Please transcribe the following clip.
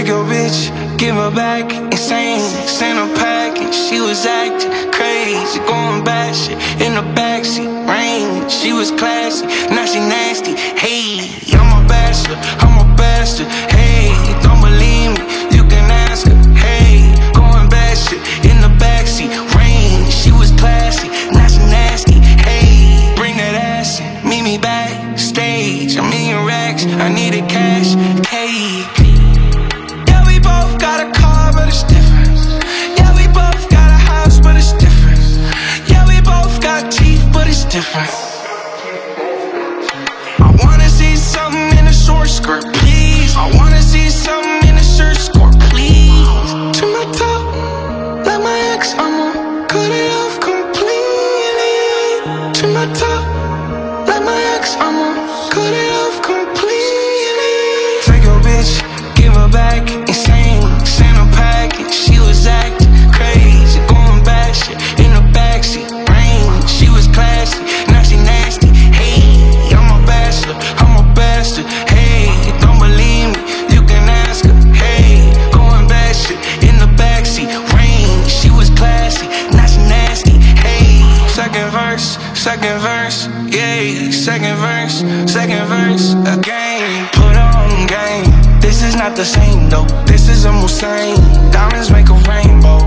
Take your bitch, give her back, insane. Sent her package, she was acting crazy, going bad shit in the backseat. Rain, she was classy, now she nasty. Hey, I'm a bachelor, I'm a bastard. Hey, don't believe me, you can ask her. Hey, going bad shit in the backseat. Rain, she was classy, now she nasty. Hey, bring that ass in, meet me backstage. I'm in racks, I needed cash. Cake. Yeah, we both got a car, but it's different. Yeah, we both got a house, but it's different. Yeah, we both got teeth, but it's different. I wanna see something in a short skirt, please. I wanna see something in a shirt skirt, please. To my top, like my ex, I'ma cut it off completely. To my top, like my ex, I'ma cut it off completely. Take your bitch, give her back, insane. Sent her package, she was acting crazy, going bad shit in the backseat. Rain, she was classy, now she nasty. Hey, I'm a bachelor, I'm a bastard. Hey, don't believe me, you can ask her. Hey, going bad shit in the backseat. Rain, she was classy, now she nasty. Hey, second verse, yeah, second verse again. Put on game. This is not the same though, this is a Musain. Diamonds make a rainbow.